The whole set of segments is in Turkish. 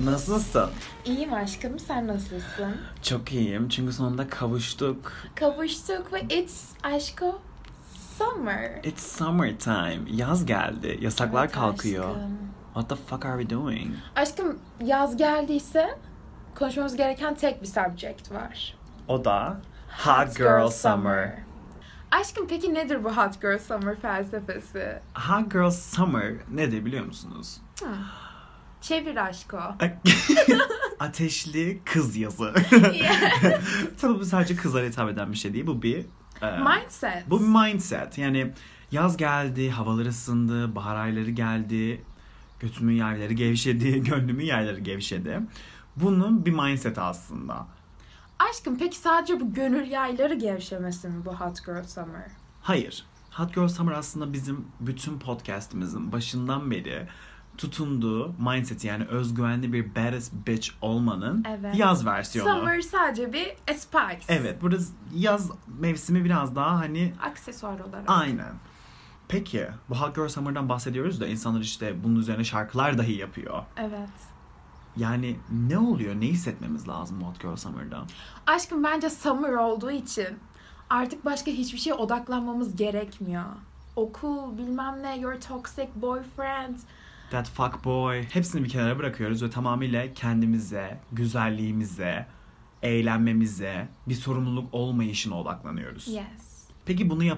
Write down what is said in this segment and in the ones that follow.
Nasılsın? İyiyim aşkım, sen nasılsın? Çok iyiyim çünkü sonunda kavuştuk. Kavuştuk ve it's aşko summer. It's summertime. Yaz geldi. Yasaklar Evet kalkıyor. aşkım. What the fuck are we doing? Aşkım, yaz geldiyse konuşmamız gereken tek bir subject var. O da Hot Girl Summer. Aşkım, peki nedir bu Hot Girl Summer felsefesi? Hot Girl Summer nedir biliyor musunuz? Çevir aşko. Ateşli kız yazı. Tabii bu sadece kızlara hitap eden bir şey değil. Bu bir Mindset. Bu bir mindset. Yani yaz geldi, havalar ısındı, bahar ayları geldi. Götümün yerleri gevşedi, gönlümün yerleri gevşedi. Bunun bir mindset aslında. Aşkım, peki sadece bu gönül yayları gevşemesi mi bu Hot Girl Summer? Hayır. Hot Girl Summer aslında bizim bütün podcast'imizin başından beri tutunduğu mindset, yani özgüvenli bir badass bitch olmanın yaz versiyonu. Summer sadece bir spice. Evet, burada yaz mevsimi biraz daha hani aksesuar olarak. Aynen. Peki bu Hot Girl Summer'dan bahsediyoruz da insanlar işte bunun üzerine şarkılar dahi yapıyor. Evet. Yani ne oluyor? Ne hissetmemiz lazım Hot Girl Summer'da? Aşkım, bence summer olduğu için artık başka hiçbir şeye odaklanmamız gerekmiyor. Okul, bilmem ne, your toxic boyfriend. That fuck boy. Hepsini bir kenara bırakıyoruz ve tamamıyla kendimize, güzelliğimize, eğlenmemize, bir sorumluluk olmayışına odaklanıyoruz. Yes. Peki bunu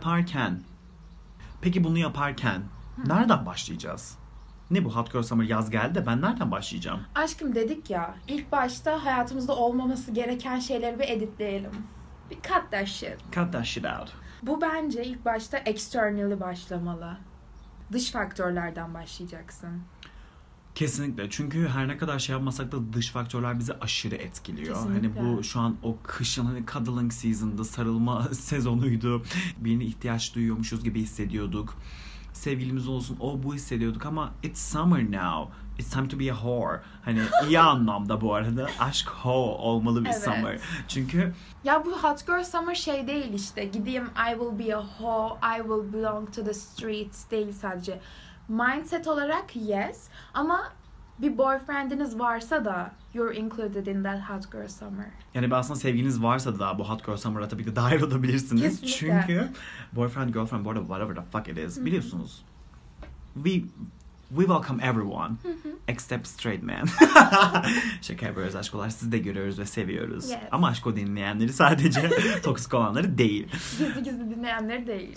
yaparken nereden başlayacağız? Ne bu Hot Girl Summer, yaz geldi de ben nereden başlayacağım? Aşkım, dedik ya, ilk başta hayatımızda olmaması gereken şeyleri bir editleyelim. Bir cut that shit. Cut that shit out. Bu bence ilk başta externally başlamalı. Dış faktörlerden başlayacaksın. Kesinlikle. Çünkü her ne kadar şey yapmasak da dış faktörler bizi aşırı etkiliyor. Kesinlikle. Hani bu şu an o kışın hani cuddling season'da, sarılma sezonuydu. Birine ihtiyaç duyuyormuşuz gibi hissediyorduk. Sevgilimiz olsun, o bu hissediyorduk ama it's summer now. It's time to be a whore. Hani iyi anlamda bu arada. Aşk ho olmalı bir summer. Çünkü ya bu Hot Girl Summer şey değil işte. Gideyim, I will be a hoe, I will belong to the streets değil sadece. Mindset olarak yes, ama bir boyfriendiniz varsa da you're included in that Hot Girl Summer. yani aslında sevgiliniz varsa da bu Hot Girl Summer'a tabii ki dahil olabilirsiniz. Kesinlikle. Çünkü boyfriend, girlfriend, bu arada whatever the fuck it is, biliyorsunuz. We welcome everyone except straight men. Şaka yapıyoruz aşkolar. Sizi de görüyoruz ve seviyoruz. Yes. Ama aşko dinleyenleri sadece toksik olanları değil. Gizli dinleyenleri değil.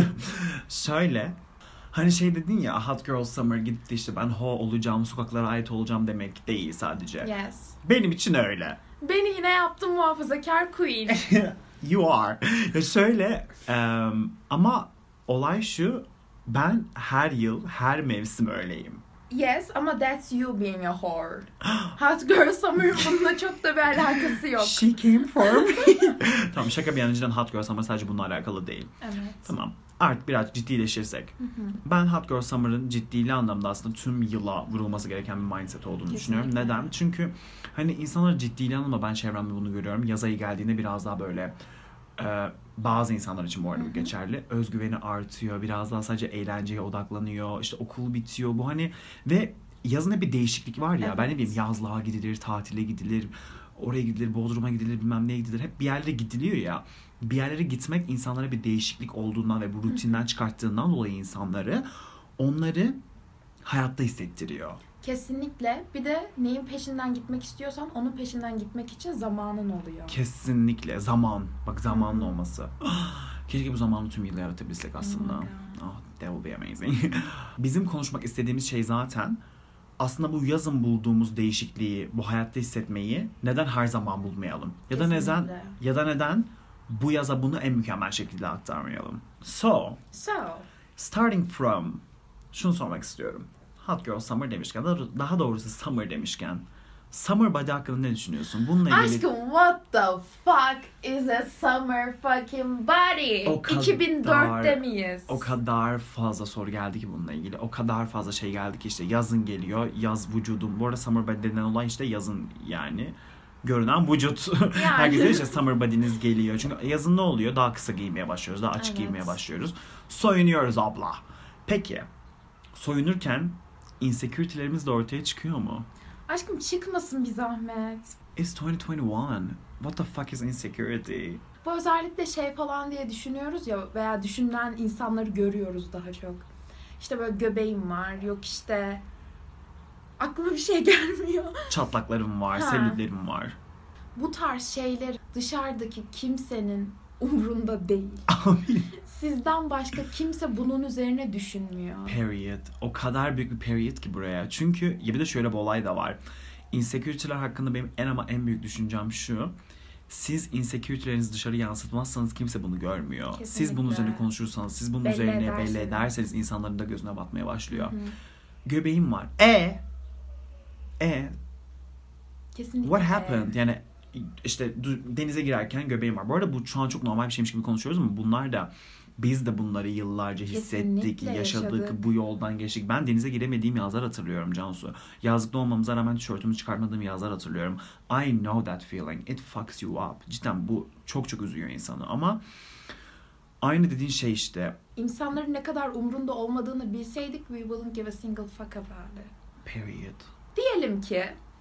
Şöyle, hani şey dedin ya, Hot Girl Summer gitti işte ben ho olacağım, sokaklara ait olacağım demek değil sadece. Yes. Benim için öyle. Beni yine yaptın muhafazakar queen. You are. Ya şöyle ama olay şu, ben her yıl, her mevsim öyleyim. Yes, ama that's you being a whore. Hot Girl Summer bununla çok da bir alakası yok. She came for me. Tamam, şaka bir yana, cidden Hot Girl Summer sadece bununla alakalı değil. Evet. Tamam. Artık biraz ciddileşirsek. Ben Hot Girl Summer'ın ciddili anlamda aslında tüm yıla vurulması gereken bir mindset olduğunu düşünüyorum. Neden? Çünkü hani insanlar ciddili anlamda, ben çevremde bunu görüyorum. Yaz ayı geldiğinde biraz daha böyle bazı insanlar için bu arada bu geçerli. Özgüveni artıyor. Biraz daha sadece eğlenceye odaklanıyor. İşte okul bitiyor. Bu hani ve yazın hep bir değişiklik var ya. Evet. Ben ne bileyim, yazlığa gidilir, tatile gidilir, oraya gidilir, Bodrum'a gidilir, bilmem neye gidilir. Hep bir yerlere gidiliyor ya. Bir yerlere gitmek insanlara bir değişiklik olduğundan ve bu rutinden çıkarttığından dolayı onları hayatta hissettiriyor. Kesinlikle. Bir de neyin peşinden gitmek istiyorsan onun peşinden gitmek için zamanın oluyor. Kesinlikle. Zaman. Bak, zamanın olması. Keşke bu zamanı tüm yıl yaratabilsek aslında. That would be amazing. Bizim konuşmak istediğimiz şey zaten aslında bu yazın bulduğumuz değişikliği, bu hayatta hissetmeyi neden her zaman bulmayalım? Ya da neden bu yaza bunu en mükemmel şekilde aktarmayalım? So, starting from, şunu sormak istiyorum. Hot Girl Summer demişken, daha doğrusu Summer demişken, Summer Body hakkında ne düşünüyorsun? Bununla ilgili... Aşkım, what the fuck is a summer fucking body? 2004'te miyiz? O kadar fazla soru geldi ki bununla ilgili. O kadar fazla şey geldi ki işte yazın geliyor, yaz vücudum. Bu arada Summer Body denilen olay işte yazın yani. Görünen vücut. Yani. Herkes diyor işte Summer Body'niz geliyor. Çünkü yazın ne oluyor? Daha kısa giymeye başlıyoruz, daha açık giymeye başlıyoruz. Soyunuyoruz abla. Peki, soyunurken insecurity'lerimiz de ortaya çıkıyor mu? Aşkım çıkmasın bir zahmet. It's 2021. What the fuck is insecurity? Bu özellikle şey falan diye düşünüyoruz ya veya düşünen insanları görüyoruz daha çok. İşte böyle göbeğim var, yok işte aklıma bir şey gelmiyor. Çatlaklarım var, Ha. selülitlerim var. Bu tarz şeyler dışarıdaki kimsenin umrunda değil. Amin. Sizden başka kimse bunun üzerine düşünmüyor. Period. O kadar büyük bir period ki buraya. Çünkü bir de şöyle bir olay da var. Insecurity'ler hakkında benim en büyük düşüncem şu. Siz insecurity'lerinizi dışarı yansıtmazsanız kimse bunu görmüyor. Kesinlikle. Siz bunun üzerine konuşursanız, siz bunun Belli üzerine ederseniz. belli ederseniz insanların da gözüne batmaya başlıyor. Hı. Göbeğim var. Kesinlikle. What happened? Yani işte denize girerken göbeğim var. Bu arada bu şu an çok normal bir şeymiş gibi konuşuyoruz ama bunlar da biz de bunları yıllarca hissettik, Kesinlikle yaşadık, bu yoldan geçtik. Ben denize giremediğim yazlar hatırlıyorum Cansu. Yazlıkta olmamıza rağmen tişörtümü çıkartmadığım yazlar hatırlıyorum. I know that feeling. It fucks you up. Cidden bu çok çok üzüyor insanı ama aynı dediğin şey işte. İnsanların ne kadar umrunda olmadığını bilseydik we wouldn't give a single fuck about it. Period. Diyelim ki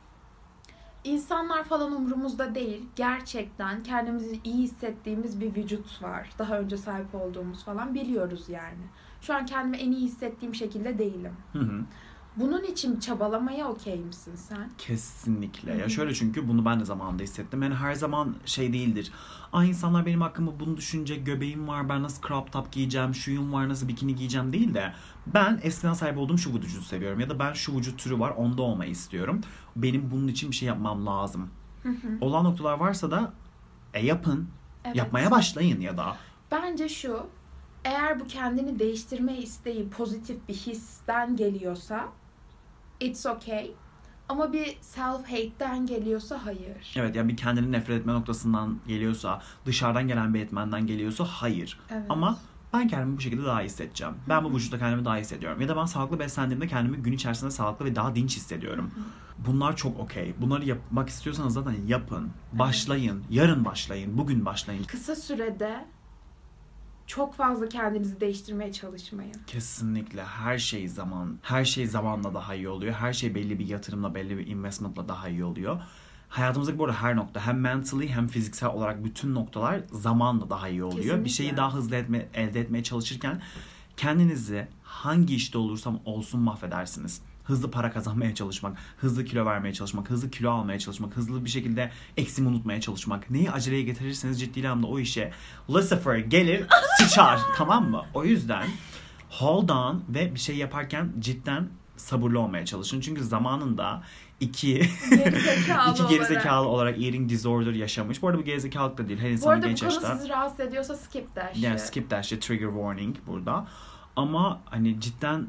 insanlar falan umrumuzda değil. Gerçekten kendimizi iyi hissettiğimiz bir vücut var. Daha önce sahip olduğumuz falan biliyoruz yani. Şu an kendimi en iyi hissettiğim şekilde değilim. Hı hı. Bunun için çabalamaya okey misin sen? Kesinlikle. Ya Hı hı. şöyle çünkü bunu ben de zamanında hissettim. Yani her zaman şey değildir. İnsanlar benim hakkımda bunu düşünecek. Göbeğim var. Ben nasıl crop top giyeceğim. Şuyum var. Nasıl bikini giyeceğim değil de ben eskiden sahip olduğum şu vücudu seviyorum. Ya da ben şu vücut türü var. Onda olmayı istiyorum. Benim bunun için bir şey yapmam lazım. Olan noktalar varsa da yapın. Evet. Yapmaya başlayın ya da. Bence şu, eğer bu kendini değiştirme isteği pozitif bir histen geliyorsa it's okay. Ama bir self-hate'den geliyorsa hayır. Evet yani bir kendini nefret etme noktasından geliyorsa, dışarıdan gelen bir etmenden geliyorsa hayır. Evet. Ama ben kendimi bu şekilde daha iyi hissedeceğim. Ben bu vücutta kendimi daha iyi hissediyorum. Ya da ben sağlıklı beslendiğimde kendimi gün içerisinde sağlıklı ve daha dinç hissediyorum. Bunlar çok okey. Bunları yapmak istiyorsanız zaten yapın. Başlayın. Yarın başlayın. Bugün başlayın. Kısa sürede çok fazla kendinizi değiştirmeye çalışmayın. Kesinlikle her şey zaman. Her şey zamanla daha iyi oluyor. Her şey belli bir yatırımla, belli bir investmentla daha iyi oluyor. Hayatımızdaki bu arada her nokta hem mentally hem fiziksel olarak bütün noktalar zamanla daha iyi oluyor. Kesinlikle. Bir şeyi daha hızlı elde etmeye çalışırken kendinizi hangi işte olursam olsun mahvedersiniz. Hızlı para kazanmaya çalışmak, hızlı kilo vermeye çalışmak, hızlı kilo almaya çalışmak, hızlı bir şekilde eksimi unutmaya çalışmak. Neyi aceleye getirirseniz ciddi anlamda o işe Lucifer gelir sıçar, tamam mı? O yüzden hold on ve bir şey yaparken cidden sabırlı olmaya çalışın. Çünkü zamanında iki gerizekalı olarak eating disorder yaşamış. Bu arada bu gerizekalılık da değil. Her Bu insanın arada genç bu konu yaşta. sizi rahatsız ediyorsa skip that shit. Yani skip that shit, trigger warning burada. Ama hani cidden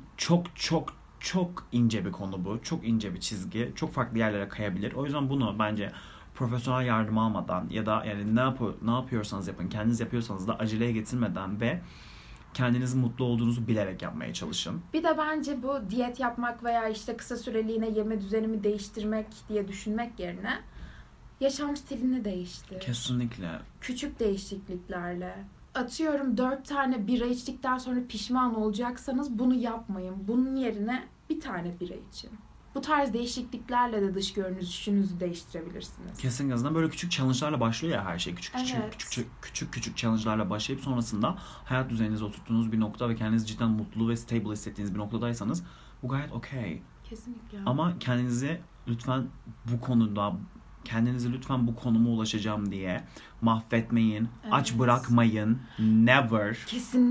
çok ince bir konu bu. Çok ince bir çizgi. Çok farklı yerlere kayabilir. O yüzden bunu bence profesyonel yardım almadan ya da yani ne yapıyorsanız yapın. Kendiniz yapıyorsanız da aceleye getirmeden ve kendiniz mutlu olduğunuzu bilerek yapmaya çalışın. Bir de bence bu diyet yapmak veya işte kısa süreliğine yeme düzenimi değiştirmek diye düşünmek yerine yaşam stilini değiştir. Kesinlikle. Küçük değişikliklerle. Atıyorum 4 tane bira içtikten sonra pişman olacaksanız bunu yapmayın. Bunun yerine bir tane bira için. Bu tarz değişikliklerle de dış görünüşünüzü değiştirebilirsiniz. Kesin azından böyle küçük challenge'larla başlıyor ya her şey. Evet. Küçük challenge'larla başlayıp sonrasında hayat düzeninizi oturttuğunuz bir nokta ve kendinizi cidden mutlu ve stable hissettiğiniz bir noktadaysanız bu gayet okey. Kesinlikle. Ama kendinizi lütfen bu konuma ulaşacağım diye mahvetmeyin, Evet. aç bırakmayın, never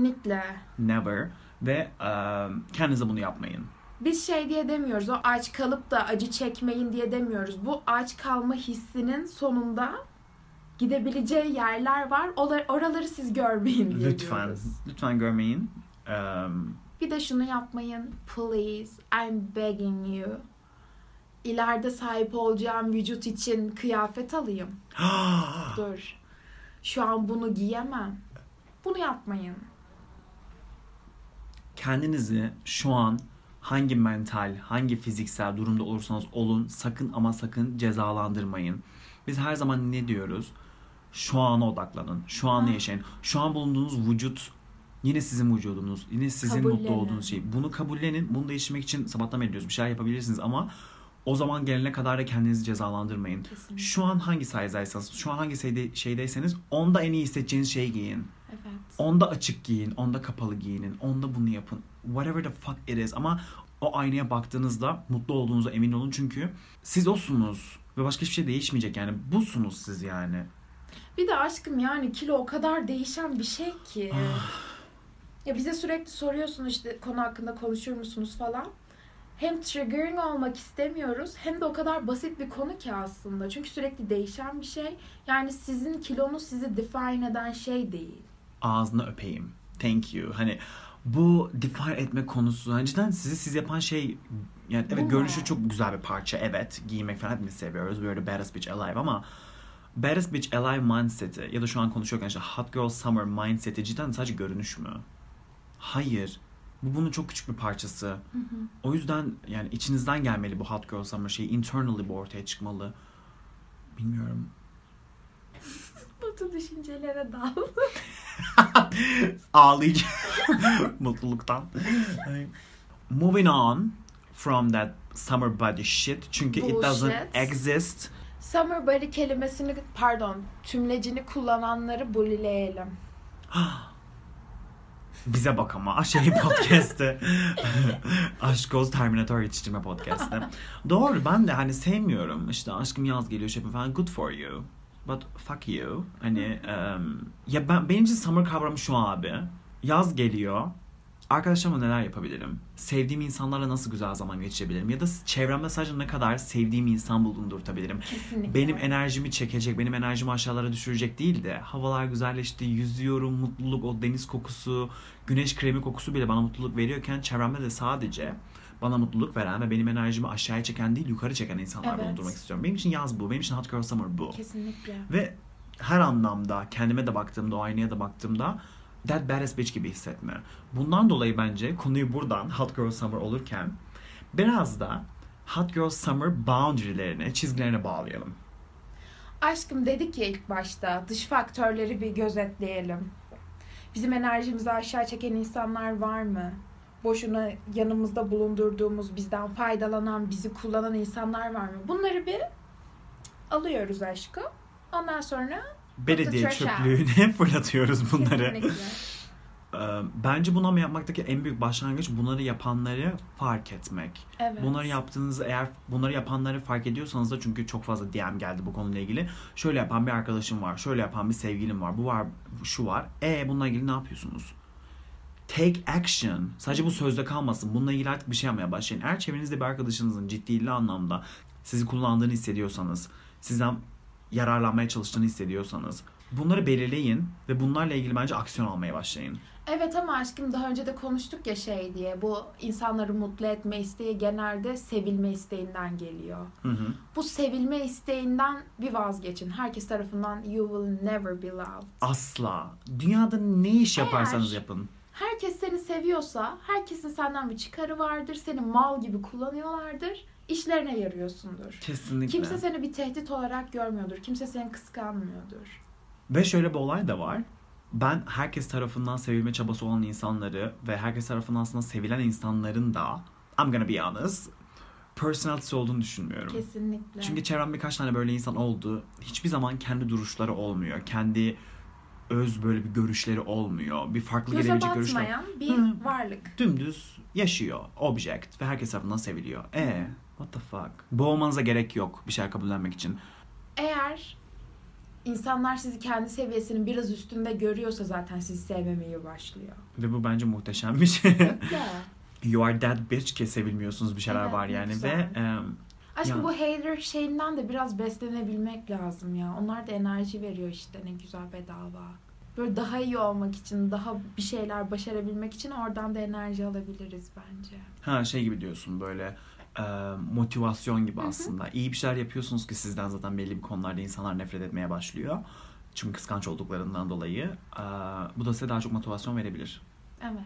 ve kendinize bunu yapmayın. Biz şey diye demiyoruz, o aç kalıp da acı çekmeyin diye demiyoruz. Bu aç kalma hissinin sonunda gidebileceği yerler var. Oraları siz görmeyin diye diyoruz. Lütfen görmeyin. Bir de şunu yapmayın. Please, I'm begging you. İleride sahip olacağım vücut için kıyafet alayım. Dur. Şu an bunu giyemem. Bunu yapmayın. Kendinizi şu an hangi mental, hangi fiziksel durumda olursanız olun sakın ama sakın cezalandırmayın. Biz her zaman ne diyoruz? Şu ana odaklanın. Şu anı yaşayın. Şu an bulunduğunuz vücut yine sizin vücudunuz. Yine sizin mutlu olduğunuz şey. Bunu kabullenin. Bunu değiştirmek için sabahtan beri diyoruz. Bir şeyler yapabilirsiniz ama O zaman gelene kadar da kendinizi cezalandırmayın. Kesinlikle. Şu an hangi size'daysanız, şu an hangi şeydeyseniz onda en iyi hissedeceğiniz şeyi giyin. Evet. Onda açık giyin, onda kapalı giyinin, onda bunu yapın. Whatever the fuck it is. Ama o aynaya baktığınızda mutlu olduğunuza emin olun. Çünkü siz osunuz. Ve başka hiçbir şey değişmeyecek yani. Busunuz siz yani. Bir de aşkım yani kilo o kadar değişen bir şey ki. Ya bize sürekli soruyorsun işte konu hakkında konuşur musunuz falan. Hem triggering olmak istemiyoruz hem de o kadar basit bir konu ki aslında. Çünkü sürekli değişen bir şey. Yani sizin kilonuz sizi define eden şey değil. Ağzını öpeyim. Thank you. Hani bu define etme konusu. Hani cidden siz yapan şey yani evet görünüşü çok güzel bir parça. Evet giymek falan hepimiz seviyoruz. We're the baddest bitch alive ama baddest bitch alive mindset'i ya da şu an konuşuyorken işte hot girl summer mindset'i cidden sadece görünüş mü? Hayır. Bu bunun çok küçük bir parçası. Hı hı. O yüzden yani içinizden gelmeli bu hot girl summer şeyi. Internally bu ortaya çıkmalı. Bilmiyorum. Bu düşüncelere dal. Ağlayacağım. Mutluluktan. Moving on from that summer body shit. Çünkü it doesn't exist. Summer body kelimesini tümlecini kullananları bulileyelim. Bize bak ama podcast'te. Aşk Oz Terminator yetiştirme podcast'te. Doğru ben de hani sevmiyorum. İşte aşkım yaz geliyor şey falan. Good for you. But fuck you. Hani ya benim için summer kavramı şu abi. Yaz geliyor. Arkadaşlarımla neler yapabilirim? Sevdiğim insanlarla nasıl güzel zaman geçirebilirim? Ya da çevremde sadece ne kadar sevdiğim insan bulundurtabilirim? Kesinlikle. Benim enerjimi çekecek, benim enerjimi aşağılara düşürecek değil de havalar güzelleşti, yüzüyorum, mutluluk, o deniz kokusu, güneş kremi kokusu bile bana mutluluk veriyorken çevremde de sadece bana mutluluk veren ve benim enerjimi aşağıya çeken değil yukarı çeken insanlar bulundurmak istiyorum. Benim için yaz bu, benim için hot girl summer bu. Kesinlikle. Ve her anlamda kendime de baktığımda, o aynaya da baktığımda that baddest bitch gibi hissetme. Bundan dolayı bence konuyu buradan hot girl summer olurken biraz da hot girl summer boundary'lerine, çizgilerine bağlayalım. Aşkım dedik ya ilk başta dış faktörleri bir gözetleyelim. Bizim enerjimizi aşağı çeken insanlar var mı? Boşuna yanımızda bulundurduğumuz, bizden faydalanan, bizi kullanan insanlar var mı? Bunları bir alıyoruz aşkım. Ondan sonra belediye çöplüğüne fırlatıyoruz bunları. Kesinlikle. Bence bunu yapmaktaki en büyük başlangıç bunları yapanları fark etmek. Evet. Eğer bunları yapanları fark ediyorsanız da çünkü çok fazla DM geldi bu konuyla ilgili. Şöyle yapan bir arkadaşım var, şöyle yapan bir sevgilim var, bu var, şu var. Bununla ilgili ne yapıyorsunuz? Take action. Sadece bu sözde kalmasın. Bununla ilgili artık bir şey yapmaya başlayın. Eğer çevrenizde bir arkadaşınızın ciddi anlamda sizi kullandığını hissediyorsanız, sizden yararlanmaya çalıştığını hissediyorsanız bunları belirleyin ve bunlarla ilgili bence aksiyon almaya başlayın. Evet ama aşkım daha önce de konuştuk ya diye bu insanları mutlu etme isteği genelde sevilme isteğinden geliyor. Hı hı. Bu sevilme isteğinden bir vazgeçin. Herkes tarafından you will never be loved. Asla. Dünyada ne iş yaparsanız yapın. Herkes seni seviyorsa herkesin senden bir çıkarı vardır. Seni mal gibi kullanıyorlardır. İşlerine yarıyorsundur. Kesinlikle. Kimse seni bir tehdit olarak görmüyordur. Kimse seni kıskanmıyordur. Ve şöyle bir olay da var. Ben herkes tarafından sevilme çabası olan insanları ve herkes tarafından aslında sevilen insanların da I'm gonna be honest personality olduğunu düşünmüyorum. Kesinlikle. Çünkü çevremde birkaç tane böyle insan oldu. Hiçbir zaman kendi duruşları olmuyor. Kendi öz böyle bir görüşleri olmuyor. Bir farklı gelebilecek görüşler. Göze batmayan bir varlık. Dümdüz yaşıyor. Object. Ve herkes tarafından seviliyor. What the fuck? Boğmanıza gerek yok bir şey kabullenmek için. Eğer İnsanlar sizi kendi seviyesinin biraz üstünde görüyorsa zaten sizi sevmemeye başlıyor. Ve bu bence muhteşem bir şey. Yeah. You are that bitch ki sevilmiyorsunuz bir şeyler var yani. Güzel. Ve aşkım bu hater şeyinden de biraz beslenebilmek lazım ya. Onlar da enerji veriyor işte ne güzel bedava. Böyle daha iyi olmak için, daha bir şeyler başarabilmek için oradan da enerji alabiliriz bence. Şey gibi diyorsun böyle motivasyon gibi aslında. İyi bir şeyler yapıyorsunuz ki sizden zaten belli bir konularda insanlar nefret etmeye başlıyor. Çünkü kıskanç olduklarından dolayı. Bu da size daha çok motivasyon verebilir. Evet.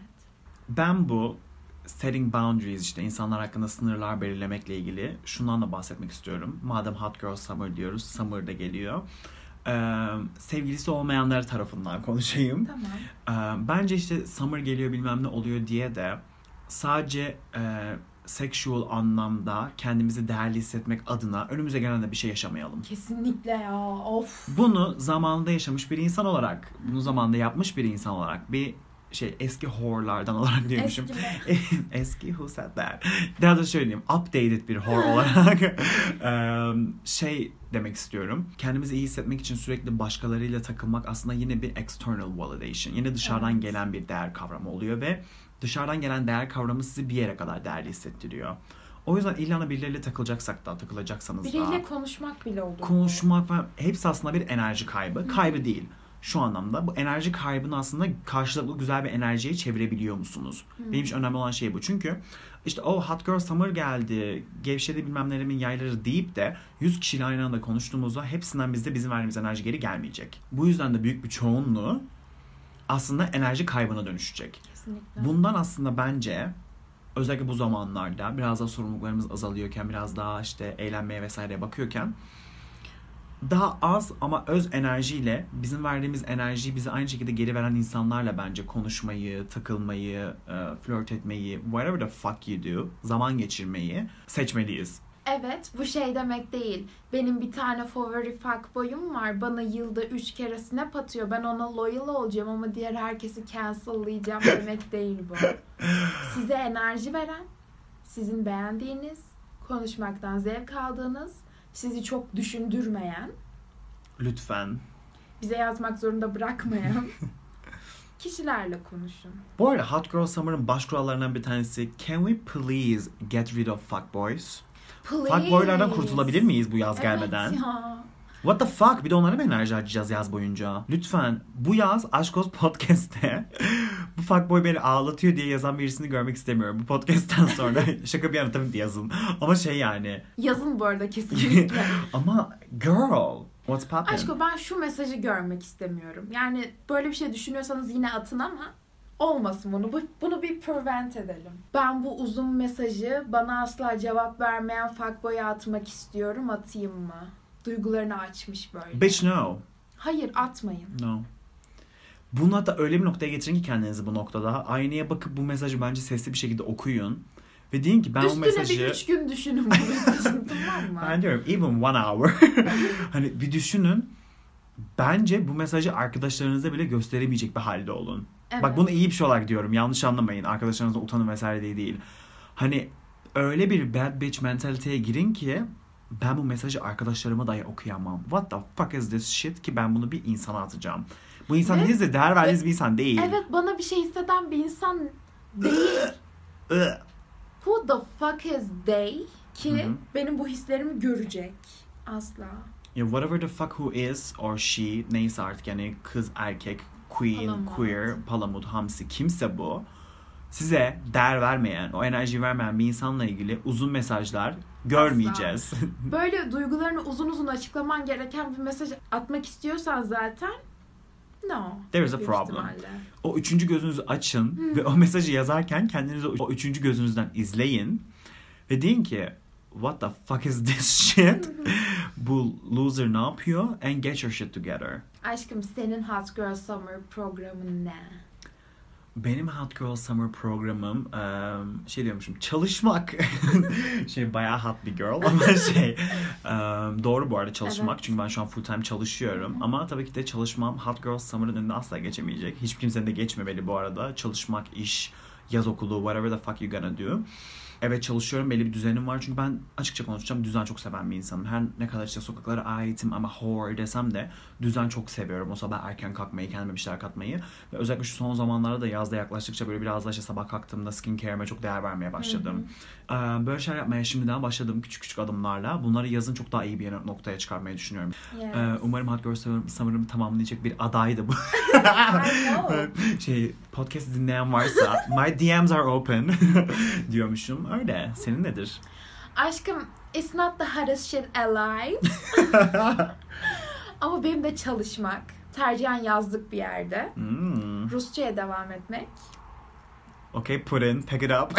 Ben bu setting boundaries işte insanlar hakkında sınırlar belirlemekle ilgili şundan da bahsetmek istiyorum. Madem hot girl summer diyoruz, summer da geliyor. Sevgilisi olmayanlar tarafından konuşayım. Tamam. Bence işte summer geliyor bilmem ne oluyor diye de sadece sexual anlamda kendimizi değerli hissetmek adına önümüze gelen de bir şey yaşamayalım. Kesinlikle ya. Of. Bunu zamanında yaşamış bir insan olarak, bunu zamanında yapmış bir insan olarak, bir eski whore'lardan olarak diyormuşum. Eski who said that? Daha da şöyle diyeyim, updated bir whore olarak demek istiyorum. Kendimizi iyi hissetmek için sürekli başkalarıyla takılmak aslında yine bir external validation. Yine dışarıdan gelen bir değer kavramı oluyor ve dışarıdan gelen değer kavramı sizi bir yere kadar değerli hissettiriyor. O yüzden illa birileriyle takılacaksanız biriyle konuşmak bile olur. Konuşmak falan hepsi aslında bir enerji kaybı. Kaybı değil. Şu anlamda bu enerji kaybını aslında karşılıklı güzel bir enerjiye çevirebiliyor musunuz? Benim için önemli olan şey bu. Çünkü işte Hot Girl Summer geldi, gevşedi bilmem nelerimin yayları deyip de 100 kişiyle aynı anda konuştuğumuzda hepsinden bizim verdiğimiz enerji geri gelmeyecek. Bu yüzden de büyük bir çoğunluğu aslında enerji kaybına dönüşecek. Kesinlikle. Bundan aslında bence özellikle bu zamanlarda biraz daha sorumluluklarımız azalıyorken, biraz daha işte eğlenmeye vesaireye bakıyorken daha az ama öz enerjiyle bizim verdiğimiz enerjiyi bize aynı şekilde geri veren insanlarla bence konuşmayı, takılmayı, flört etmeyi, whatever the fuck you do, zaman geçirmeyi seçmeliyiz. Evet, bu şey demek değil. Benim bir tane favori fuckboy'um var. Bana yılda 3 kere snap atıyor. Ben ona loyal olacağım ama diğer herkesi cancel'layacağım demek değil bu. Size enerji veren, sizin beğendiğiniz, konuşmaktan zevk aldığınız, sizi çok düşündürmeyen, lütfen bize yazmak zorunda bırakmayan kişilerle konuşun. Bu arada Hot Girl Summer'ın baş kurallarından bir tanesi can we please get rid of fuckboys? Fuckboylardan kurtulabilir miyiz bu yaz gelmeden? Evet ya. What the fuck? Bir de onlara mı enerji harcayacağız yaz boyunca? Lütfen bu yaz Aşk Olsun Podcast'te bu fuckboy beni ağlatıyor diye yazan birisini görmek istemiyorum. Bu podcast'ten sonra şaka bir yana tabii yazın. Ama yani. Yazın bu arada kesinlikle. Ama girl, what's poppin'? Aşko ben şu mesajı görmek istemiyorum. Yani böyle bir şey düşünüyorsanız yine atın ama olmasın bunu. Bunu bir prevent edelim. Ben bu uzun mesajı bana asla cevap vermeyen fuckboy'a atmak istiyorum. Atayım mı? Duygularını açmış böyle. Bitch no. Hayır atmayın. No. Bunu hatta öyle bir noktaya getirin ki kendinizi bu noktada. Aynaya bakıp bu mesajı bence sesli bir şekilde okuyun. Ve deyin ki ben üstüne o mesajı... bir 3 gün düşünün bu mesajı, tamam mı? Ben diyorum even 1 hour. Hani bir düşünün. Bence bu mesajı arkadaşlarınıza bile gösteremeyecek bir halde olun. Evet. Bak bunu iyi bir şey olarak diyorum. Yanlış anlamayın. Arkadaşlarınızla utanın vesaire diye değil. Hani öyle bir bad bitch mentaliteye girin ki ben bu mesajı arkadaşlarıma dahi okuyamam. What the fuck is this shit ki ben bunu bir insana atacağım. Bu insan değilse değer verdiğiniz bir insan değil. Evet, bana bir şey hisseden bir insan değil. Who the fuck is they ki benim bu hislerimi görecek? Asla. Yeah, whatever the fuck who is or she, neyse artık yani kız, erkek, queen, Palamut. queer, palamut, hamsi kimse bu. Size değer vermeyen, o enerjiyi vermeyen bir insanla ilgili uzun mesajlar görmeyeceğiz. Böyle duygularını uzun uzun açıklaman gereken bir mesaj atmak istiyorsan zaten no. There is a büyük problem. ihtimalle. O üçüncü gözünüzü açın ve o mesajı yazarken kendinizi o üçüncü gözünüzden izleyin ve deyin ki what the fuck is this shit? Bu loser ne yapıyor? And get your shit together. Aşkım senin Hot Girl Summer programın ne? Benim Hot Girl Summer programım diyormuşum çalışmak. Bayağı hot bir girl ama doğru bu arada çalışmak. Evet. Çünkü ben şu an full time çalışıyorum. Ama tabii ki de çalışmam Hot Girl Summer'ın önüne asla geçemeyecek. Hiç kimsenin de geçmemeli bu arada. Çalışmak, iş, yaz okulu, whatever the fuck you gonna do. Evet çalışıyorum, belli bir düzenim var. Çünkü ben açıkça konuşacağım, düzen çok seven bir insanım. Her ne kadar sokaklara aitim ama whore desem de düzen çok seviyorum. O sabah erken kalkmayı, kendime bir şeyler katmayı. Ve özellikle şu son zamanlarda da yazda yaklaştıkça böyle biraz da sabah kalktığımda skincare'ime çok değer vermeye başladım. Böyle şeyler yapmaya şimdiden başladım küçük küçük adımlarla. Bunları yazın çok daha iyi bir noktaya çıkarmayı düşünüyorum. Yes. Umarım Hot Girl Summer'ımı tamamlayacak bir adaydı bu. Podcast dinleyen varsa my DMs are open diyormuşum. Öyle. Senin nedir? Aşkım, it's not the hottest shit alive. Ama benim de çalışmak. Tercihen yazlık bir yerde. Rusça'ya devam etmek. Okay, put in, pick it up.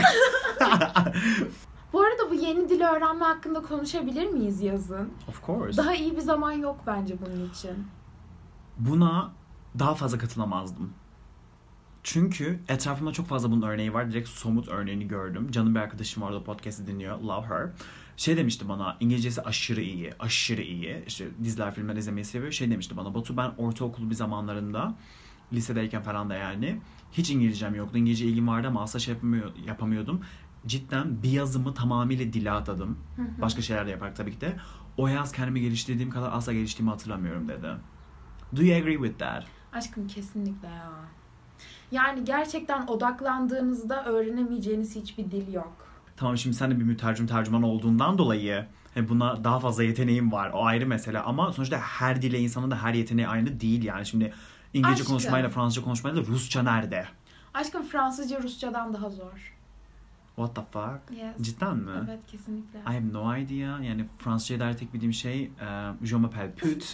Bu arada bu yeni dili öğrenme hakkında konuşabilir miyiz yazın? Of course. Daha iyi bir zaman yok bence bunun için. Buna daha fazla katılamazdım. Çünkü etrafımda çok fazla bunun örneği var. Direkt somut örneğini gördüm. Canım bir arkadaşım orada podcast'i dinliyor. Love her. Şey demişti bana, İngilizcesi aşırı iyi. Aşırı iyi. İşte diziler, filmler izlemeyi seviyor. Şey demişti bana, Batu ben ortaokul bir zamanlarında, lisedeyken falan da yani, hiç İngilizcem yoktu. İngilizce ilgim vardı ama asla şey yapamıyordum. Cidden bir yazımı tamamıyla dile atadım. Başka şeyler de yaparak tabii ki de. O yaz kendimi geliştirdiğim kadar asla geliştiğimi hatırlamıyorum dedi. Do you agree with that? Aşkım kesinlikle ya. Yani gerçekten odaklandığınızda öğrenemeyeceğiniz hiçbir dil yok. Tamam, şimdi sen de bir tercüman olduğundan dolayı buna daha fazla yeteneğim var. O ayrı mesele ama sonuçta her dile, insanın da her yeteneği aynı değil yani. Şimdi İngilizce konuşmayla Fransızca konuşmayla da Rusça nerede? Aşkım Fransızca Rusçadan daha zor. What the fuck? Yes. Cidden mi? Evet, kesinlikle. I have no idea. Yani Fransızca'ya dair tek bildiğim şey je m'appelle pute.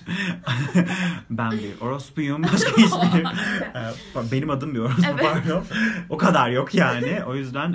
Ben bir orospuyum. Başka hiçbir benim adım bir orospu, pardon. O kadar yok yani. O yüzden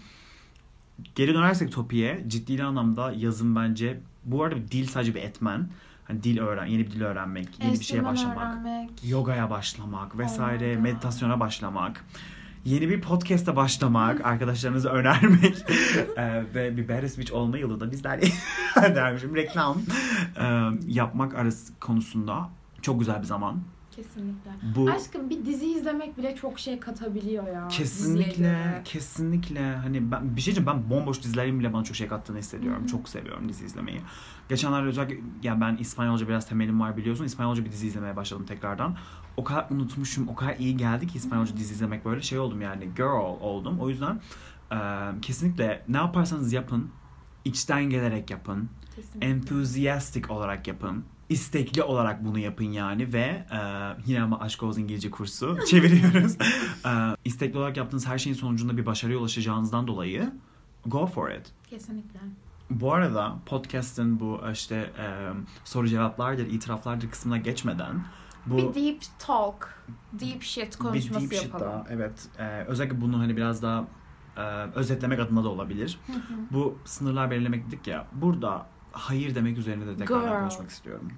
geri dönersek topiğe, ciddi anlamda yazım bence, bu arada dil sadece bir etmen. Hani yeni bir dil öğrenmek, yeni bir şeye başlamak, yogaya başlamak vesaire, meditasyona başlamak, yeni bir podcast'a başlamak, arkadaşlarınıza önermek ve bir Better Speech olma yılı da bizler dermişim, reklam yapmak arası konusunda çok güzel bir zaman. Kesinlikle. Aşkım bir dizi izlemek bile çok şey katabiliyor ya. Kesinlikle. Hani ben bir şey diyeceğim, ben bomboş dizilerin bile bana çok şey kattığını hissediyorum. Çok seviyorum dizi izlemeyi. Geçenlerde özellikle, yani ben İspanyolca biraz temelim var biliyorsun. İspanyolca bir dizi izlemeye başladım tekrardan. O kadar unutmuşum, o kadar iyi geldi ki İspanyolca dizi izlemek, böyle şey oldum yani, girl oldum. O yüzden kesinlikle ne yaparsanız yapın, içten gelerek yapın. Kesinlikle. Enthusiastic olarak yapın. İstekli olarak bunu yapın yani ve yine ama Aşk Oğuz İngilizce kursu çeviriyoruz. İstekli olarak yaptığınız her şeyin sonucunda bir başarıya ulaşacağınızdan dolayı go for it. Kesinlikle. Bu arada podcast'ın bu işte soru cevaplardır, itiraflardır kısmına geçmeden bu bir deep talk, deep shit konuşması yapalım. Daha, evet. Özellikle bunu hani biraz daha özetlemek adına da olabilir. Bu sınırlar belirlemek dedik ya. Burada hayır demek üzerine de tekrar konuşmak istiyorum.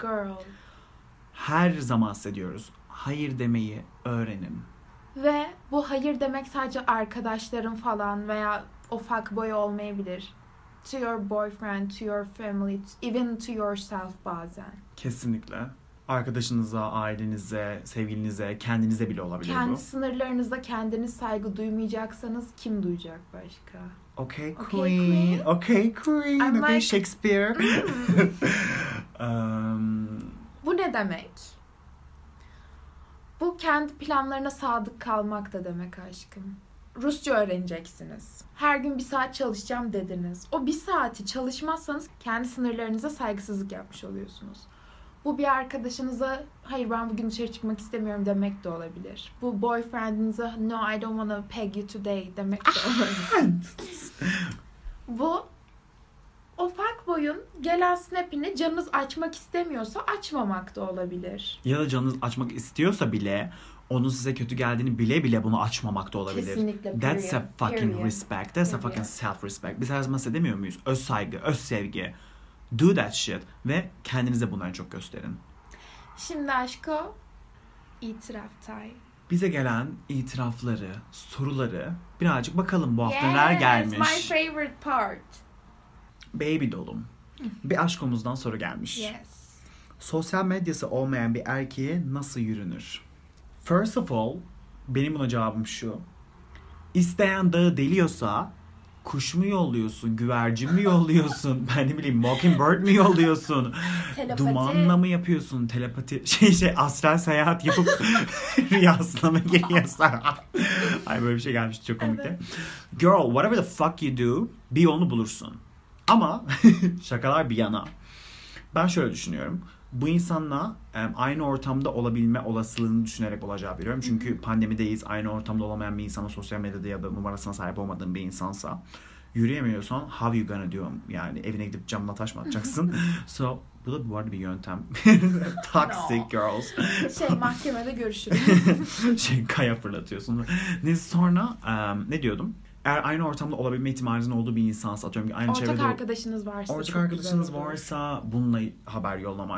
Her zaman hissediyoruz. Hayır demeyi öğrenin. Ve bu hayır demek sadece arkadaşların falan veya o fuckboy olmayabilir. To your boyfriend, to your family, even to yourself bazen. Kesinlikle. Arkadaşınıza, ailenize, sevgilinize, kendinize bile olabilir bu. Kendi sınırlarınızda kendiniz saygı duymayacaksanız kim duyacak başka? Okay, Queen. Okay, Shakespeare. Bu ne demek? Bu kendi planlarına sadık kalmak da demek aşkım. Rusça öğreneceksiniz. Her gün 1 saat çalışacağım dediniz. O 1 saati çalışmazsanız kendi sınırlarınıza saygısızlık yapmış oluyorsunuz. Bu bir arkadaşınıza hayır ben bugün dışarı çıkmak istemiyorum demek de olabilir. Bu boyfriendinize no I don't wanna peg you today demek de olabilir. Bu o fuckboy'un gelen snap'ini canınız açmak istemiyorsa açmamak da olabilir. Ya da canınız açmak istiyorsa bile onun size kötü geldiğini bile bile bunu açmamak da olabilir. Kesinlikle. That's a fucking respect. That's a fucking self-respect. Biz her zaman demiyor muyuz? Öz saygı, öz sevgi. Do that shit. Ve kendinize bunları çok gösterin. Şimdi aşko, itiraf time. Bize gelen itirafları, soruları birazcık bakalım bu hafta neler gelmiş. Yes, my favorite part. Baby dolum. Bir aşkomuzdan soru gelmiş. Yes. Sosyal medyası olmayan bir erkeğe nasıl yürünür? First of all, benim buna cevabım şu. İsteyen dağı deliyorsa kuş mu yolluyorsun, güvercin mi yolluyorsun, ben ne bileyim mockingbird mi yolluyorsun, dumanla mı yapıyorsun, telepati, astral seyahat yapıp rüyasına mı giriyorsun? Ay böyle bir şey gelmişti, çok komikti. Evet. Girl, whatever the fuck you do, bir yolunu bulursun. Ama şakalar bir yana. Ben şöyle düşünüyorum. Bu insanla aynı ortamda olabilme olasılığını düşünerek olacağı biliyorum. Çünkü pandemideyiz. Aynı ortamda olamayan bir insana, sosyal medyada ya da numarasına sahip olmadığın bir insansa, yürüyemiyorsan how you gonna do? Yani evine gidip camla taş mı atacaksın? So bu da bu arada bir yöntem. Toxic girls. Mahkemede görüşürüz. Kaya fırlatıyorsun. Neyse sonra ne diyordum? Eğer aynı ortamda olabilme ihtimalinizin olduğu bir insansa, atıyorum ki aynı ortak çevrede... arkadaşınız varsa. Ortak arkadaşınız varsa bununla haber yollamak.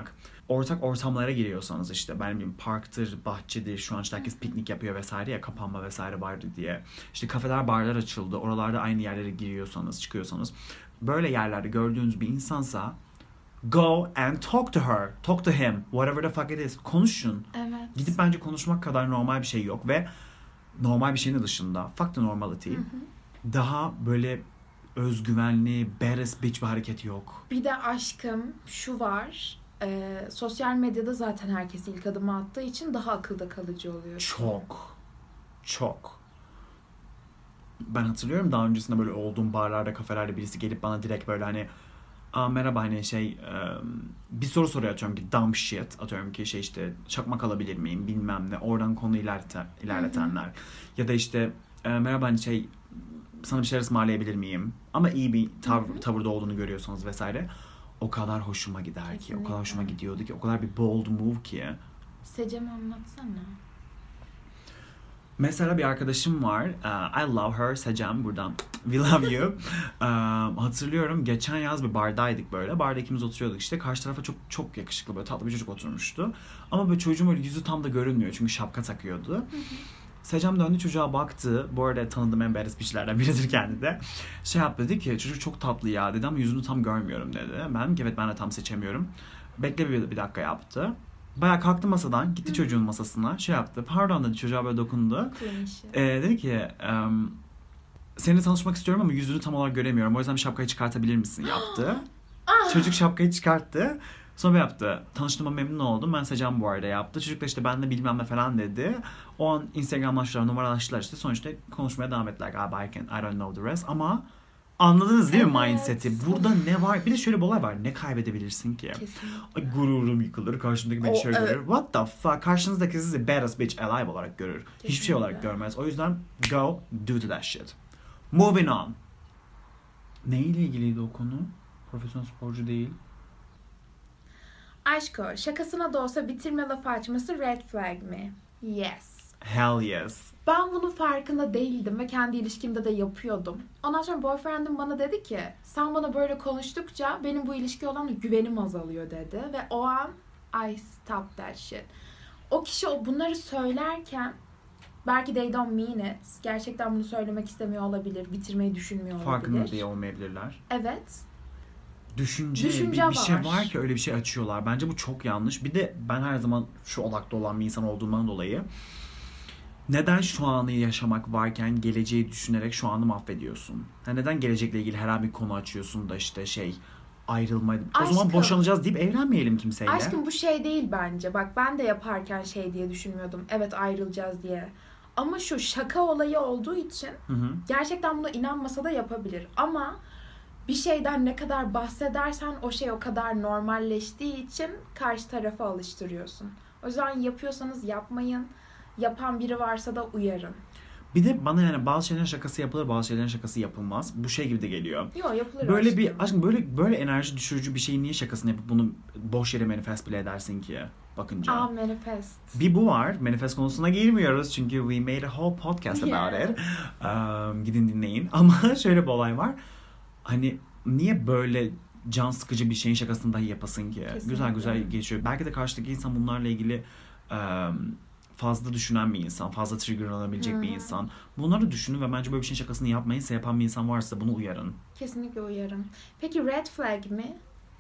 ortak ortamlara giriyorsanız işte ben bileyim parktır, bahçedir, şu an işte herkes piknik yapıyor vesaire ya, kapanma vesaire vardı diye. İşte kafeler, barlar açıldı. Oralarda aynı yerlere giriyorsanız, çıkıyorsanız, böyle yerlerde gördüğünüz bir insansa go and talk to her, talk to him, whatever the fuck it is. Konuşun. Evet. Gidip bence konuşmak kadar normal bir şey yok ve normal bir şeyin de dışında, fuck the normality, daha böyle özgüvenli, badass bitch bir hareket yok. Bir de aşkım şu var. Sosyal medyada zaten herkes ilk adımı attığı için daha akılda kalıcı oluyor. Çok. Ben hatırlıyorum daha öncesinde böyle olduğum barlarda, kafelerde birisi gelip bana direkt böyle hani merhaba hani bir soru soruyor, atıyorum ki dumb shit, atıyorum ki işte çakmak alabilir miyim bilmem ne, oradan konu ilerletenler ya da işte merhaba hani sana bir şeyler ısmarlayabilir miyim, ama iyi bir tavırda olduğunu görüyorsanız vesaire, o kadar hoşuma gider ki, Kesinlikle. o kadar hoşuma gidiyordu ki, o kadar bir bold move ki. Secem'i anlatsana. Mesela bir arkadaşım var. I love her. Secem, buradan we love you. Hatırlıyorum geçen yaz bir bardaydık böyle. Barda ikimiz oturuyorduk işte. Karşı tarafa çok çok yakışıklı böyle tatlı bir çocuk oturmuştu. Ama böyle çocuğun böyle yüzü tam da görünmüyor çünkü şapka takıyordu. Secem döndü çocuğa baktı. Bu arada tanıdığım en badass bitchlerden biridir kendi de. Yaptı, dedi ki çocuk çok tatlı ya dedi ama yüzünü tam görmüyorum dedi. Ben dedim ki evet, ben de tam seçemiyorum. Bekle bir dakika yaptı. Bayağı kalktı masadan, gitti çocuğun masasına, yaptı. Pardon dedi, çocuğa böyle dokundu. Dedi ki seninle tanışmak istiyorum ama yüzünü tam olarak göremiyorum. O yüzden bir şapkayı çıkartabilir misin yaptı. Çocuk şapkayı çıkarttı. Sonra yaptı. Tanıştığıma memnun oldum. Ben Secem bu arada yaptı. Çocuk da işte ben de bilmem ne falan dedi. O an Instagram'laştılar, numaralaştılar işte. Sonuçta konuşmaya devam ettiler galiba. I don't know the rest. Ama anladınız değil mi mindset'i? Burada ne var? Bir de şöyle bir olay var. Ne kaybedebilirsin ki? Ay, gururum yıkılır. Karşımdaki beni şöyle görür. What the fuck? Karşınızdaki sizi badass bitch alive olarak görür. Kesinlikle. Hiçbir şey olarak görmez. O yüzden go do to that shit. Moving on. Neyle ilgiliydi o konu? Profesyonel sporcu değil. Aşko, şakasına da olsa bitirme lafı açması red flag mi? Yes. Hell yes. Ben bunun farkında değildim ve kendi ilişkimde de yapıyordum. Ondan sonra boyfriendim bana dedi ki sen bana böyle konuştukça benim bu ilişkiye olan güvenim azalıyor dedi. Ve o an I stopped that shit. O kişi bunları söylerken belki they don't mean it. Gerçekten bunu söylemek istemiyor olabilir. Bitirmeyi düşünmüyor olabilir. Farkında diye olmayabilirler. Evet. Düşünce bir şey var ki öyle bir şey açıyorlar. Bence bu çok yanlış. Bir de ben her zaman şu odakta olan bir insan olduğumdan dolayı neden şu anı yaşamak varken geleceği düşünerek şu anı mahvediyorsun? Yani neden gelecekle ilgili her bir konu açıyorsun da işte ayrılma. O zaman boşanacağız deyip evlenmeyelim kimseyle. Aşkım bu şey değil bence. Bak ben de yaparken diye düşünmüyordum. Evet ayrılacağız diye. Ama şu şaka olayı olduğu için gerçekten buna inanmasa da yapabilir. Ama bir şeyden ne kadar bahsedersen o şey o kadar normalleştiği için karşı tarafa alıştırıyorsun. O yüzden yapıyorsanız yapmayın. Yapan biri varsa da uyarın. Bir de bana yani bazı şeylerin şakası yapılır, bazı şeylerin şakası yapılmaz. Bu şey gibi de geliyor. Yok yapılır böyle aşkım. Aşkım böyle enerji düşürücü bir şeyin niye şakasını yapıp bunu boş yere manifest bile edersin ki bakınca. Manifest. Bir bu var. Manifest konusuna girmiyoruz çünkü we made a whole podcast about it. Gidin dinleyin. Ama şöyle bir olay var. Hani niye böyle can sıkıcı bir şeyin şakasını dahi yapasın ki? Kesinlikle. Güzel geçiyor. Belki de karşıdaki insan bunlarla ilgili fazla düşünen bir insan, fazla triggerlanabilecek bir insan. Bunları düşünün ve bence böyle bir şeyin şakasını yapmayın. Yapan bir insan varsa bunu uyarın. Kesinlikle uyarın. Peki red flag mi?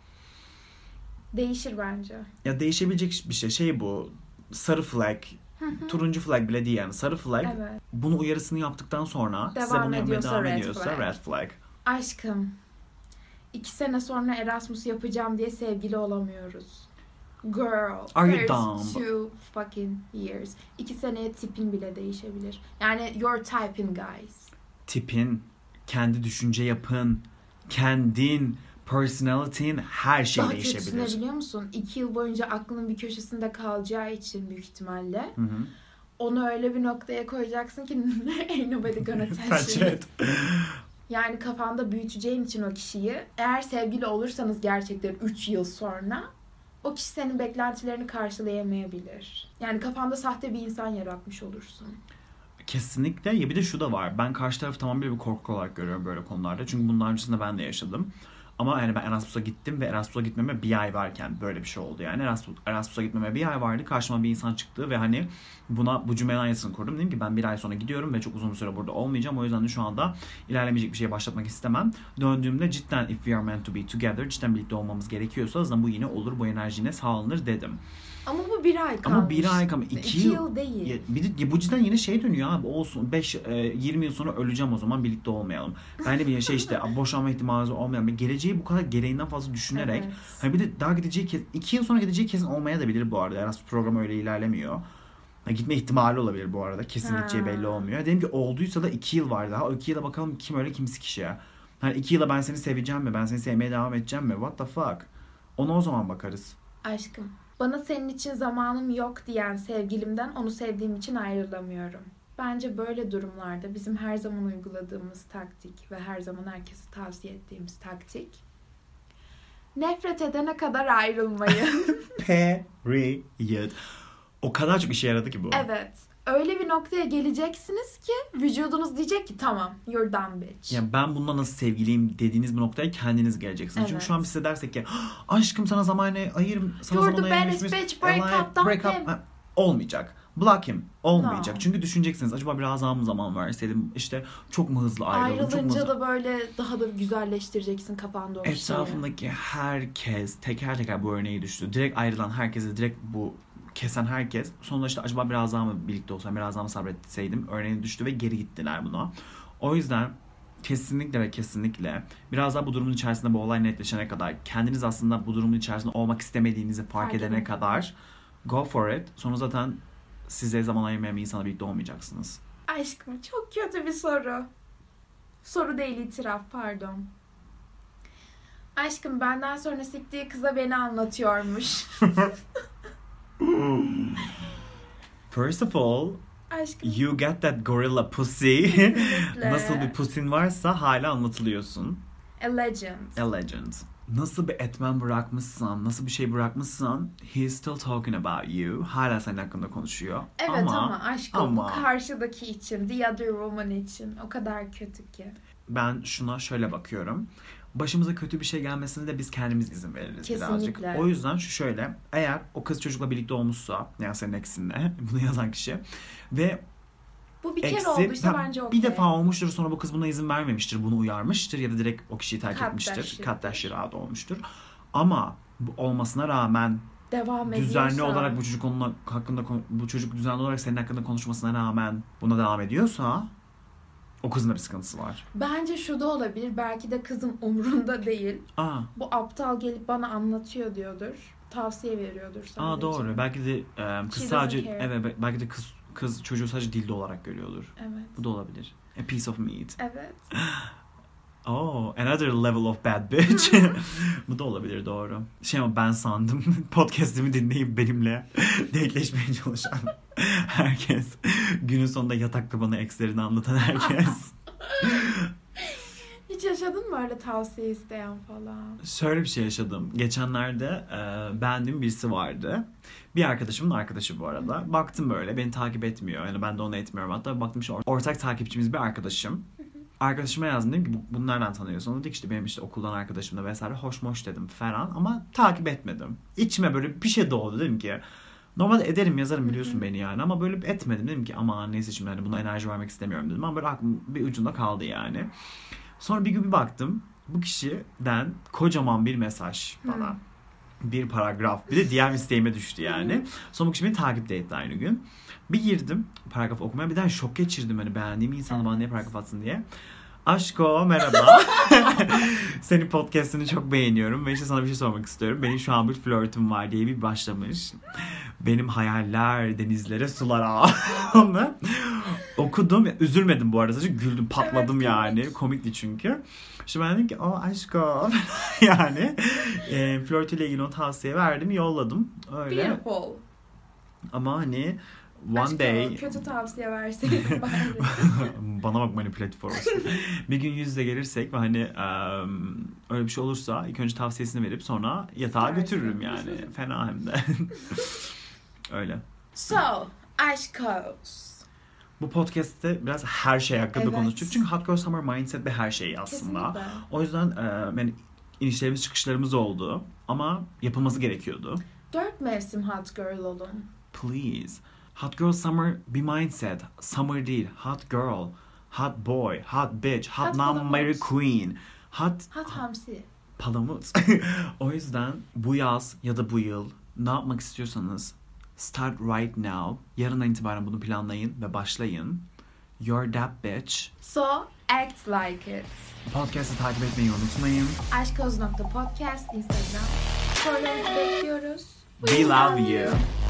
Değişir bence. Ya değişebilecek bir şey bu. Sarı flag, turuncu flag bile değil yani. Sarı flag. Evet. Bunu uyarısını yaptıktan sonra size bunu yapmaya devam ediyorsa red flag. Aşkım, 2 sene sonra Erasmus yapacağım diye sevgili olamıyoruz. Girl, are you dumb? 2 fucking years. 2 seneye tipin bile değişebilir. Yani your typing guys. Tipin, kendi düşünce yapın, kendin, personality'in her şey daha değişebilir. Daha kötüsünü biliyor musun? 2 yıl boyunca aklının bir köşesinde kalacağı için büyük ihtimalle. Onu öyle bir noktaya koyacaksın ki ain't nobody gonna touch it. Yani kafanda büyüteceğin için o kişiyi, eğer sevgili olursanız gerçekten 3 yıl sonra o kişi senin beklentilerini karşılayamayabilir. Yani kafanda sahte bir insan yaratmış olursun. Kesinlikle. Ya bir de şu da var. Ben karşı tarafı tamamıyla bir korku olarak görüyorum böyle konularda. Çünkü bundan öncesinde ben de yaşadım. Ama yani ben Erasmus'a gittim ve Erasmus'a gitmeme bir ay varken böyle bir şey oldu yani. Erasmus'a gitmeme bir ay vardı. Karşıma bir insan çıktı ve hani bu cümlenin aynısını kurdum. Dedim ki ben bir ay sonra gidiyorum ve çok uzun bir süre burada olmayacağım. O yüzden de şu anda ilerlemeyecek bir şeye başlatmak istemem. Döndüğümde cidden if we are meant to be together, cidden birlikte olmamız gerekiyorsa o zaman bu yine olur, bu enerji yine sağlanır dedim. Ama bu bir ay kalmış. Ama bir ay kalmış. 2 yıl değil. Bu cidden yine şey dönüyor abi. Olsun 20 yıl sonra öleceğim o zaman birlikte olmayalım. Ben de bir şey işte boşanma ihtimali olmayan. Geleceği bu kadar gereğinden fazla düşünerek. Evet. Hani bir de daha gideceği 2 yıl sonra gideceği kesin olmaya da bilir bu arada. Erasmus programı öyle ilerlemiyor. Gitme ihtimali olabilir bu arada. Kesin gideceği belli olmuyor. Dedim ki olduysa da 2 yıl var daha. O 2 yıla bakalım kim öyle kimsi kişiye. Hani 2 yıla ben seni seveceğim mi? Ben seni sevmeye devam edeceğim mi? What the fuck? Ona o zaman bakarız. Aşkım, bana senin için zamanım yok diyen sevgilimden onu sevdiğim için ayrılamıyorum. Bence böyle durumlarda bizim her zaman uyguladığımız taktik ve her zaman herkese tavsiye ettiğimiz taktik, nefret edene kadar ayrılmayın. Period. O kadar çok işe yaradı ki bu. Evet. Öyle bir noktaya geleceksiniz ki vücudunuz diyecek ki tamam, you're done bitch. Yani ben bununla nasıl sevgiliyim dediğiniz bu noktaya kendiniz geleceksiniz. Çünkü şu an biz size dersek ki aşkım sana zaman ayırım, sana You're zaman the ayırmışız. baddest bitch, break up, Olmayacak. Block him. Olmayacak. No. Çünkü düşüneceksiniz acaba biraz daha mı zaman verseydim, işte çok mu hızlı ayrıldım, çok mu Ayrılınca hızlı... da böyle daha da güzelleştireceksin kafanda o şeyi. Etrafımdaki herkes teker bu örneği düştü. Direkt ayrılan herkese, direkt bu kesen herkes sonunda işte acaba biraz daha mı birlikte olsam, biraz daha mı sabretseydim örneğini düştü ve geri gittiler buna. O yüzden kesinlikle biraz daha bu durumun içerisinde bu olay netleşene kadar, kendiniz aslında bu durumun içerisinde olmak istemediğinizi fark edene kadar go for it. Sonra zaten size zaman ayırmayan bir insanla birlikte olmayacaksınız. Aşkım çok kötü bir soru. Soru değil, itiraf, pardon. Aşkım benden sonra siktiği kıza beni anlatıyormuş. First of all, Aşkım. you get that gorilla pussy. Kesinlikle. Nasıl bir pussin varsa hala anlatılıyorsun. A legend. A legend. Nasıl bir etmen bırakmışsan, nasıl bir şey bırakmışsan, he's still talking about you. Hala senin hakkında konuşuyor. Evet ama aşkım bu ama karşıdaki için, the other woman için o kadar kötü ki. ben şuna şöyle bakıyorum. Başımıza kötü bir şey gelmesine de biz kendimiz izin veririz Kesinlikle. birazcık. O yüzden şöyle, eğer o kız çocukla birlikte olmuşsa, yani senin eksinle, bunu yazan kişi ve Bu bir kere olduysa bence okey. bir defa olmuştur, sonra bu kız buna izin vermemiştir, bunu uyarmıştır ya da direkt o kişiyi terk Cut etmiştir. that Cut that shit out olmuştur. Ama bu olmasına rağmen devam ediyorsa, düzenli olarak bu çocuk onun hakkında, bu çocuk düzenli olarak senin hakkında konuşmasına rağmen buna devam ediyorsa o kızın da bir sıkıntısı var. bence şu da olabilir. Belki de kızın umrunda değil. Bu aptal gelip bana anlatıyor diyordur. Tavsiye veriyordur sadece. Doğru. Belki de kız She sadece doesn't care. evet, belki de kız çocuğu sadece dilde olarak görüyordur. Evet. Bu da olabilir. A piece of meat. Evet. Another level of bad bitch. Bu da olabilir, doğru. Ama ben sandım podcast'imi dinleyip benimle dateleşmeye çalışan herkes. Günün sonunda yatakta bana ekslerini anlatan herkes. Hiç yaşadın mı öyle tavsiye isteyen falan? Şöyle bir şey yaşadım. Geçenlerde beğendiğim birisi vardı. Bir arkadaşımın arkadaşı bu arada. Baktım böyle, beni takip etmiyor. Yani ben de onu etmiyorum. Hatta baktım işte ortak takipçimiz bir arkadaşım. Arkadaşıma yazdım, dedim ki bunu nereden tanıyorsun? Dedik işte benim işte okuldan arkadaşımla vesaire, hoş dedim falan ama takip etmedim. İçime böyle bir şey doğdu, dedim ki normalde ederim, yazarım, biliyorsun beni yani, ama böyle etmedim, dedim ki aman neyse şimdi hani buna enerji vermek istemiyorum dedim ama böyle aklım bir ucunda kaldı yani. Sonra bir gün bir baktım, bu kişiden kocaman bir mesaj bana. Bir paragraf. Bir de DM isteğime düştü yani. Sonra bu kişi beni takip etti aynı gün. Bir girdim paragraf okumaya. Bir daha şok geçirdim hani beğendiğim insanı bana niye paragraf atsın diye. Aşko merhaba. Senin podcast'ını çok beğeniyorum ve işte sana bir şey sormak istiyorum. Benim şu an bir flörtüm var diye bir başlamış. Benim hayaller denizlere sulara. Onu okudum. Üzülmedim bu arada. Sadece güldüm, patladım evet, yani. Komikti çünkü. İşte ben dedim ki aşko yani flörtüyle ilgili o tavsiye verdim, yolladım. Öyle. Beautiful. Ama hani one aşko, day kötü tavsiye verseydin bana bak manipülatif olsun. Bir gün yüz yüze gelirsek ve hani öyle bir şey olursa ilk önce tavsiyesini verip sonra yatağa götürürüm yani. Fena hem de. Öyle. So, aşkos. Bu podcast'te biraz her şey hakkında evet, konuştuk. Çünkü Hot Girl Summer Mindset ve her şey aslında. Kesinlikle. O yüzden yani inişlerimiz çıkışlarımız oldu. Ama yapılması gerekiyordu. 4 mevsim hot girl olun. Please. Hot girl summer bir mindset. Summer değil. Hot girl. Hot boy. Hot bitch. Hot, Hot non-Mary palamut. queen. Hot Hamsi. palamut. O yüzden bu yaz ya da bu yıl ne yapmak istiyorsanız start right now. Yarından itibaren bunu planlayın ve başlayın. You're that bitch. So, act like it. Podcast'ı takip etmeyi unutmayın. Aşkoz.podcast Instagram. Sorularınızı bekliyoruz. We love you.